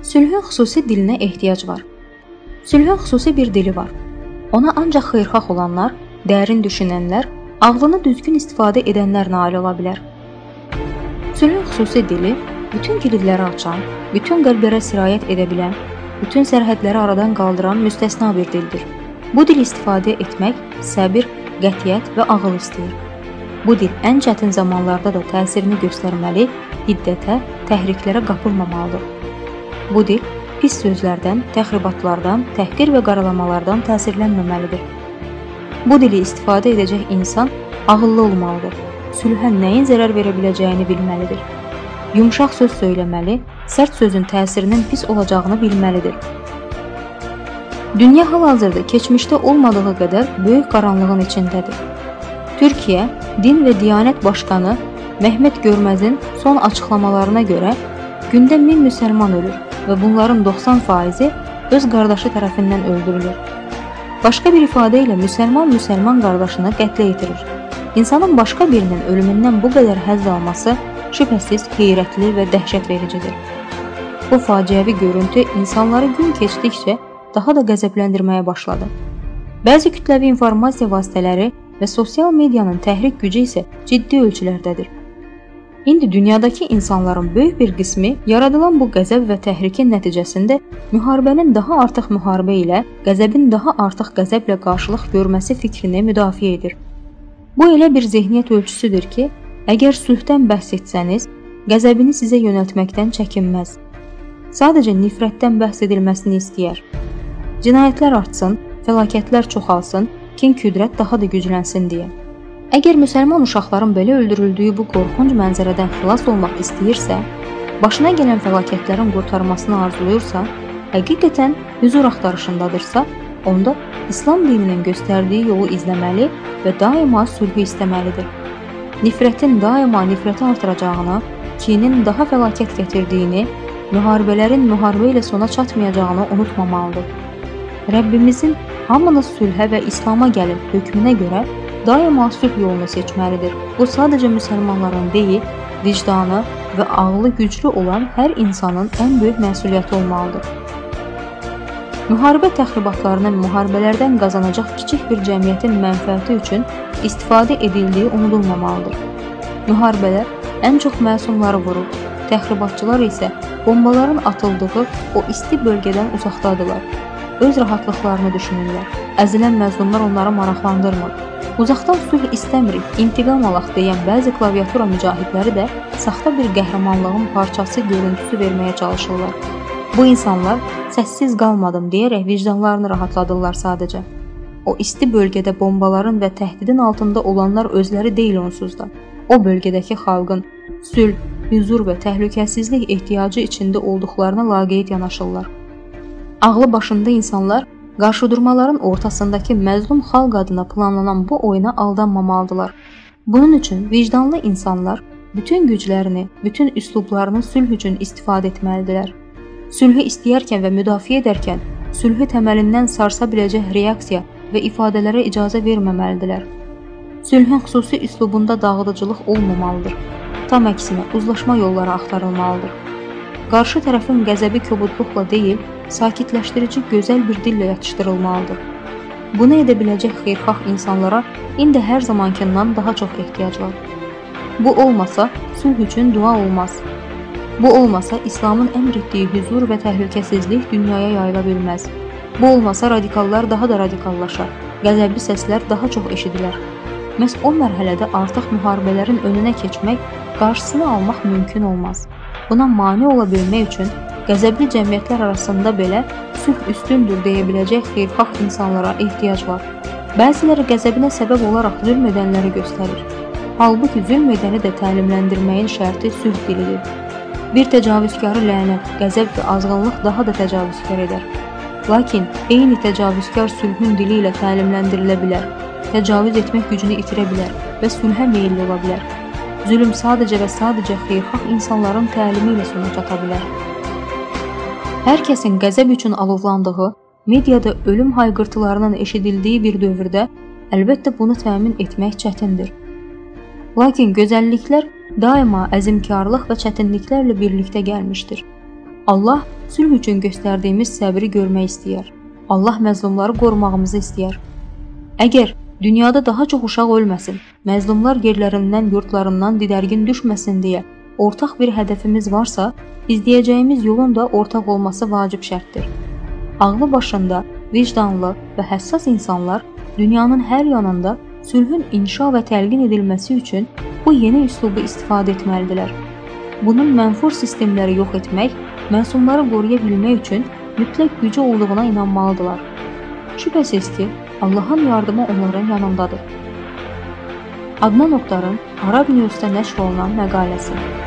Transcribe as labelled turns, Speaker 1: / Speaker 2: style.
Speaker 1: Sülhün xüsusi dilinə ehtiyac var. Sülhün xüsusi bir dili var. Ona ancaq xeyirxah olanlar, dərin düşünənlər, ağlını düzgün istifadə edənlər nail ola bilər. Sülhün xüsusi dili bütün kilidləri açan, bütün qəlblərə sirayət edə bilən, bütün sərhədləri aradan qaldıran müstəsna bir dildir. Bu dil istifadə etmək səbir, qətiyyət və ağıl istəyir. Bu dil ən çətin zamanlarda da təsirini göstərməli, hiddətə, təhriklərə qapılmamalıdır. Bu dil pis sözlərdən, təxribatlardan, təhqir və qaralamalardan təsirlənməməlidir. Bu dili istifadə edəcək insan ağıllı olmalıdır. Sülhə nəyin zərər verə biləcəyini bilməlidir. Yumşaq söz söyləməli, sərt sözün təsirinin pis olacağını bilməlidir. Dünya hal-hazırda keçmişdə olmadığı qədər böyük qaranlığın içindədir. Türkiyə Din və Diyanət Başqanı Məhmet Görməzin son açıqlamalarına görə gündə 1000 müsəlman ölür və bunların 90%-i öz qardaşı tərəfindən öldürülür. Başqa bir ifadə ilə müsəlman qardaşını qətlə yetirir. İnsanın başqa birinin ölümündən bu qədər həzz alması şübhəsiz heyrətli və dəhşət vericidir. Bu faciəvi görüntü insanları gün keçdikcə daha da qəzəbləndirməyə başladı. Bəzi kütləvi informasiya vasitələri və sosial medianın təhrik gücü isə ciddi ölçülərdədir. İndi dünyadakı insanların böyük bir qismi yaradılan bu qəzəb və təhrikin nəticəsində müharibənin daha artıq müharibə ilə, qəzəbin daha artıq qəzəblə qarşılıq görməsi fikrini müdafiə edir. Bu elə bir zehniyyət ölçüsüdür ki, əgər sülhdən bəhs etsəniz, qəzəbini sizə yönəltməkdən çəkinməz. Sadəcə nifrətdən bəhs edilməsini istəyər. Cinayətlər artsın, fəlakətlər çoxalsın, kin-küdrət daha da güclənsin deyə. Əgər müsəlman uşaqların belə öldürüldüyü bu qorxunc mənzərədən xilas olmaq istəyirsə, başına gələn fəlakətlərin qurtarmasını arzuluyursa, həqiqətən hüzur axtarışındadırsa, onda İslam dininin göstərdiyi yolu izləməli və daima sülhü istəməlidir. Nifrətin daima nifrəti artıracağını, kinin daha fəlakət gətirdiyini, müharibələrin müharibə ilə sona çatmayacağını unutmamalıdır. Rəbbimizin hamınız sülhə və İslama gəlin hökmünə görə daima sülh yolunu seçməlidir. Bu sadəcə müsəlmanların deyil, vicdanı və ağlı güclü olan hər insanın ən böyük məsuliyyəti olmalıdır. Müharibə təxribatlarının müharibələrdən qazanacaq kiçik bir cəmiyyətin mənfəəti üçün istifadə edildiyi unudulmamalıdır. Müharibələr ən çox məsumları vurur, təxribatçılar isə bombaların atıldığı o isti bölgədən uzaqdadırlar. Öz rahatlıqlarını düşünürlər. Əzilən məzlumlar onları maraqlandırmır. Uzaqdan sülh istəmirik, intiqam alaq deyən bəzi klaviatura mücahidləri də saxta bir qəhrəmanlığın parçası görüntüsü verməyə çalışırlar. Bu insanlar səssiz qalmadım deyərək vicdanlarını rahatladırlar sadəcə. O isti bölgədə bombaların və təhdidin altında olanlar özləri deyil onsuz da. O bölgədəki xalqın sülh, hüzur və təhlükəsizlik ehtiyacı içində olduqlarına laqeyd yanaşırlar. Ağlı başında insanlar qarşıdurmaların ortasındakı məzlum xalq adına planlanan bu oyuna aldanmamalıdırlar. Bunun üçün vicdanlı insanlar bütün güclərini, bütün üslublarını sülh üçün istifadə etməlidirlər. Sülhü istəyərkən və müdafiə edərkən sülhü təməlindən sarsa biləcək reaksiya və ifadələrə icazə verməməlidirlər. Sülhün xüsusi üslubunda dağıdıcılıq olmamalıdır. Tam əksinə uzlaşma yolları axtarılmalıdır. Qarşı tərəfin qəzəbi kobudluqla deyil, sakitləşdirici gözəl bir dillə yatışdırılmalıdır. Bunu edə biləcək xeyirxah insanlara indi hər zamankindən daha çox ehtiyac var. Bu olmasa sülh üçün dua olmaz. Bu olmasa İslamın əmr etdiyi hüzur və təhlükəsizlik dünyaya yayıla bilməz. Bu olmasa radikallar daha da radikallaşar, qəzəbli səslər daha çox eşidilər. Məhz o mərhələdə artıq müharibələrin önünə keçmək, qarşısını almaq mümkün olmaz. Buna mane ola bilmək üçün qəzəbli cəmiyyətlər arasında belə sülh üstündür deyə biləcək xeyirxah insanlara ehtiyac var. Bəziləri qəzəbinə səbəb olaraq zülm edənləri göstərir. Halbuki zülm edəni də təlimləndirməyin şərti sülh dilidir. Bir təcavüzkarı lənət, qəzəb və azğınlıq daha da təcavüzkar edər. Lakin eyni təcavüzkar sülhün dili ilə təlimləndirilə bilər, təcavüz etmək gücünü itirə bilər və sülhə meyilli ola bilər. Zülm sadəcə və sadəcə xeyirxah insanların təlimi ilə sona çata bilər. Hər kəsin qəzəb üçün alovlandığı, mediada ölüm hayqırtılarının eşidildiyi bir dövrdə əlbəttə bunu təmin etmək çətindir. Lakin gözəlliklər daima əzimkarlıq və çətinliklərlə birlikdə gəlmişdir. Allah sülh üçün göstərdiyimiz səbri görmək istəyər. Allah məzlumları qorumağımızı istəyər. Əgər dünyada daha çox uşaq ölməsin, məzlumlar yerlərindən, yurtlarından didərgin düşməsin deyə ortaq bir hədəfimiz varsa, izləyəcəyimiz yolun da ortaq olması vacib şərtdir. Ağlı başında, vicdanlı və həssas insanlar dünyanın hər yanında sülhün inşa və təlqin edilməsi üçün bu yeni üslubu istifadə etməlidirlər. Bunun mənfur sistemləri yox etmək, məsumları qoruya bilmək üçün mütləq gücü olduğuna inanmalıdırlar. Şübhəsiz ki, Allahın yardımı onların yanındadır. Adnan Oktarın Arab News'da nəşr olunan məqaləsi.